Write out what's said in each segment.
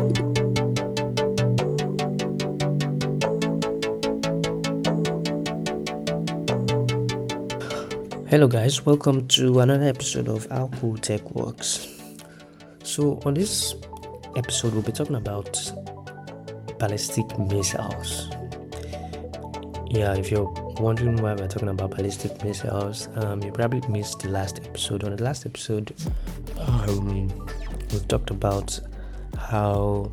Hello, guys, welcome to another episode of How Cool Tech Works. So, on this episode, we'll be talking about ballistic missiles. Yeah, if you're wondering why we're talking about ballistic missiles, you probably missed the last episode. On the last episode, we talked about how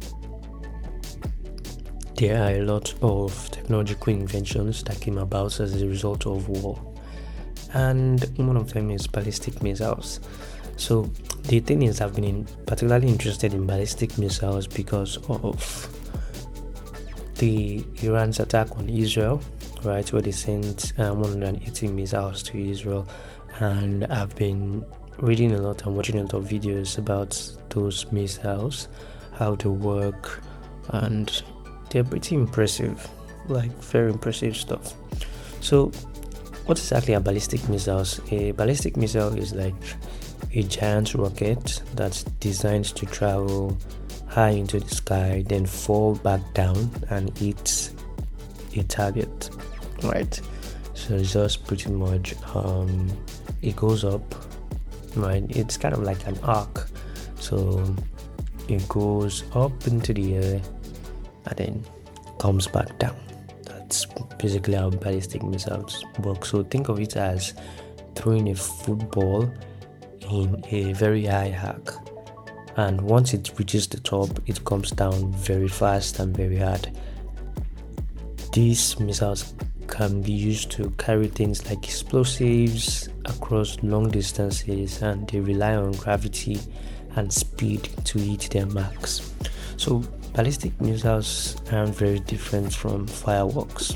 there are a lot of technological inventions that came about as a result of war, and one of them is ballistic missiles. So the thing is, I've been particularly interested in ballistic missiles because of the Iran's attack on Israel, right, where they sent 180 missiles to Israel, and I've been reading a lot and watching a lot of videos about those missiles, how they work, and they're pretty impressive, like very impressive stuff. So what exactly are ballistic missiles? A ballistic missile is like a giant rocket that's designed to travel high into the sky, then fall back down and hit a target, right? So it's just pretty much it goes up, right? It's kind of like an arc, so it goes up into the air and then comes back down. That's basically how ballistic missiles work. So think of it as throwing a football in a very high arc, and once it reaches the top, it comes down very fast and very hard. These missiles can be used to carry things like explosives across long distances, and they rely on gravity and speed to hit their marks. So ballistic missiles aren't very different from fireworks.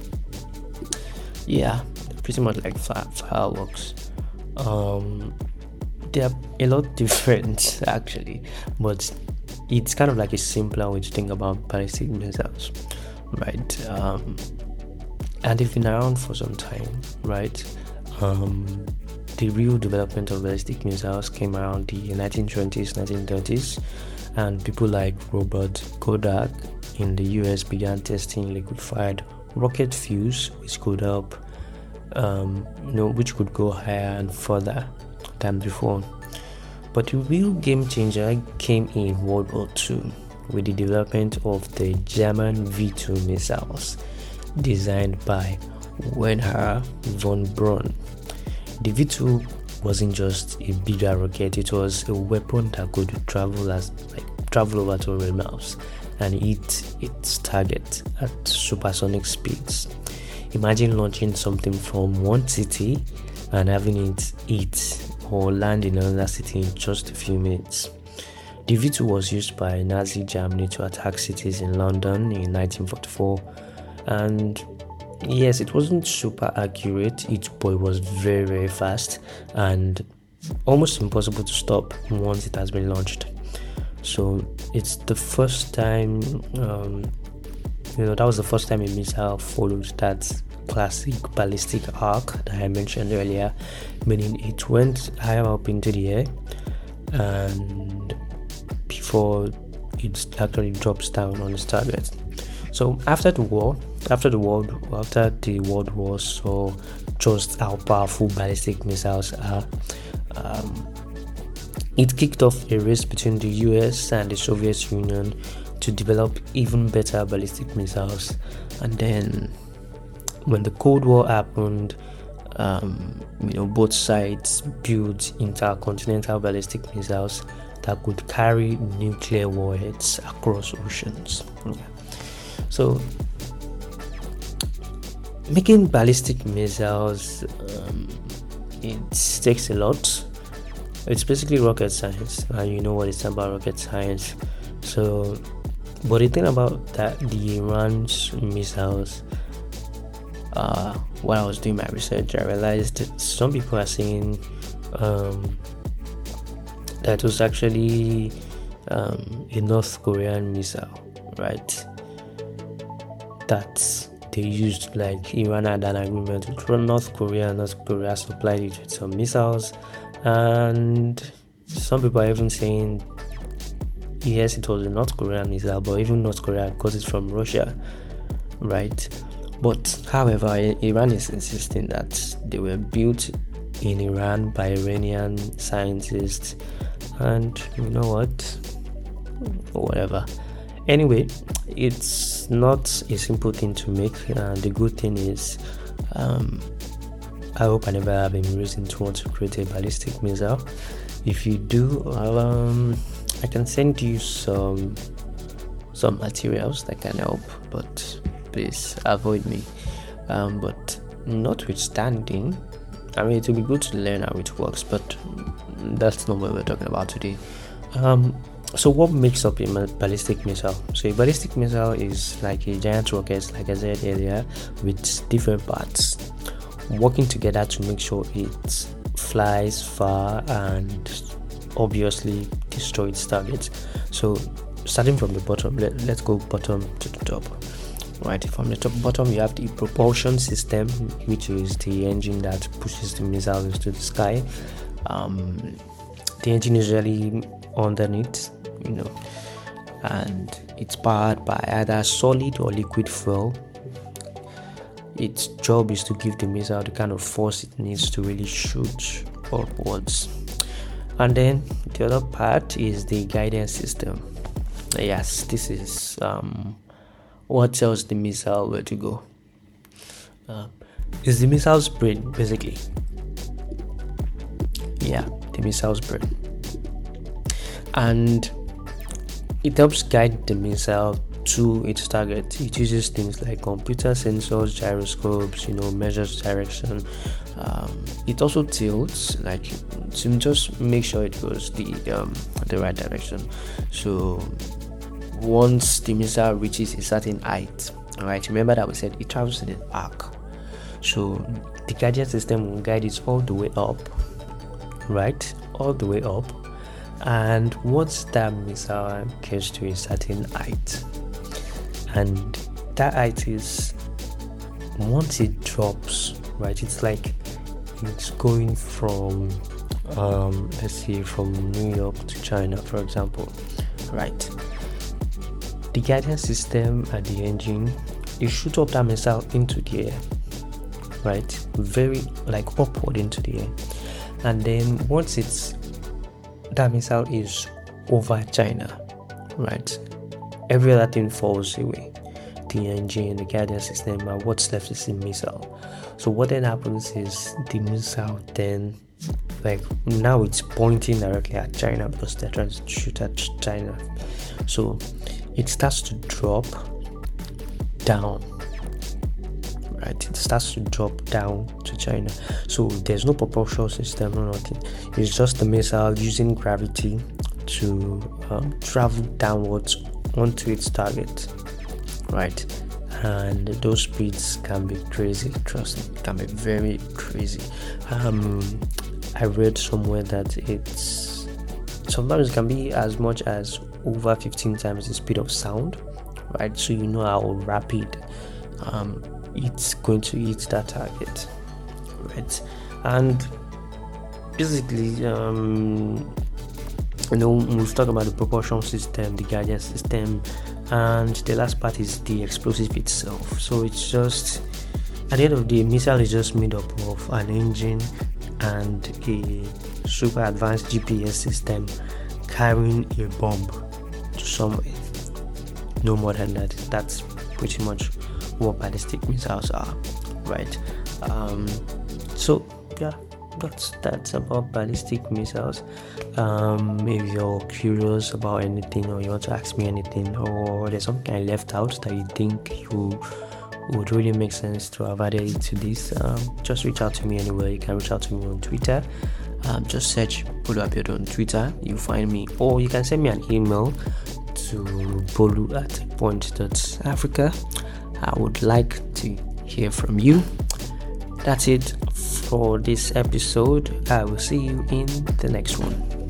Yeah, pretty much like fireworks. They are a lot different actually, but it's kind of like a simpler way to think about ballistic missiles, right? And they've been around for some time, right? The real development of ballistic missiles came around the 1920s, 1930s, and people like Robert Goddard in the US began testing liquefied rocket fuels, which could help, which could go higher and further than before. But the real game changer came in World War II with the development of the German V2 missiles, designed by Wernher von Braun. The V2 wasn't just a bigger rocket; it was a weapon that could travel over 200 miles and hit its target at supersonic speeds. Imagine launching something from one city and having it hit or land in another city in just a few minutes. The V2 was used by Nazi Germany to attack cities in London in 1944, and yes, it wasn't super accurate, but it was very, very fast and almost impossible to stop once it has been launched. So it's the first time, that was the first time a missile followed that classic ballistic arc that I mentioned earlier, meaning it went higher up into the air and before it actually drops down on its target. So after the World War saw just how powerful ballistic missiles are, it kicked off a race between the US and the Soviet Union to develop even better ballistic missiles. And then when the Cold War happened, both sides built intercontinental ballistic missiles that could carry nuclear warheads across oceans. Yeah. So making ballistic missiles, it takes a lot. It's basically rocket science, and you know what it's about, rocket science. So, but the thing about that, the Iran's missiles, while I was doing my research, I realized that some people are saying that it was actually a North Korean missile, right? That they used, like Iran had an agreement with North Korea. North Korea supplied it with some missiles, and some people are even saying yes, it was a North Korean missile, but even North Korea got it from Russia, right? But however, Iran is insisting that they were built in Iran by Iranian scientists, and you know what? Whatever. Anyway, it's not a simple thing to make. The good thing is, I hope I never have any reason to want to create a ballistic missile. If you do, I can send you some materials that can help, but please avoid me. But notwithstanding, I mean, it will be good to learn how it works, but that's not what we're talking about today. So what makes up a ballistic missile? So a ballistic missile is like a giant rocket, like I said earlier, with different parts working together to make sure it flies far and obviously destroy its target. So starting from the bottom, let's go bottom to the top. Right, from the top bottom you have the propulsion system, which is the engine that pushes the missile into the sky. The engine is really underneath, and it's powered by either solid or liquid fuel. Its job is to give the missile the kind of force it needs to really shoot upwards. And then the other part is the guidance system. Yes, this is what tells the missile where to go. It's the missile's brain, basically. Yeah, the missile's brain. And it helps guide the missile to its target. It uses things like computer sensors, gyroscopes, measures direction. It also tilts, like, to just make sure it goes the right direction. So once the missile reaches a certain height, alright, remember that we said it travels in an arc. So the guidance system will guide it all the way up, right? All the way up. And once that missile gets to a certain height, and that height is, once it drops, right, it's like it's going from let's say from New York to China, for example, right? The guidance system and the engine, you shoot up that missile into the air, right? Very like upward into the air. And then once that missile is over China, right, every other thing falls away. The engine, the guidance system, and what's left is the missile. So what then happens is the missile then, like, now it's pointing directly at China because they're trying to shoot at China. So it starts to drop down, right? It starts to drop down to China. So there's no propulsion system or nothing. It's just the missile using gravity to travel downwards onto its target, right? And those speeds can be crazy. Trust me, it can be very crazy. I read somewhere that sometimes it can be as much as over 15 times the speed of sound, right? So you know how rapid it's going to hit that target, right? And basically, we've talked about the propulsion system, the guidance system, and the last part is the explosive itself. So it's just, at the end of the day, missile is just made up of an engine and a super advanced GPS system carrying a bomb to somewhere. No more than that. That's pretty much what ballistic missiles are, right? So yeah, that's about ballistic missiles. If you're curious about anything, or you want to ask me anything, or there's something I left out that you think you would really make sense to have added to this, just reach out to me anywhere. You can reach out to me on Twitter. Just search Bolu Abiodun on Twitter, you find me, or you can send me an email to bolu@point.africa. I would like to hear from you. That's it for this episode. I will see you in the next one.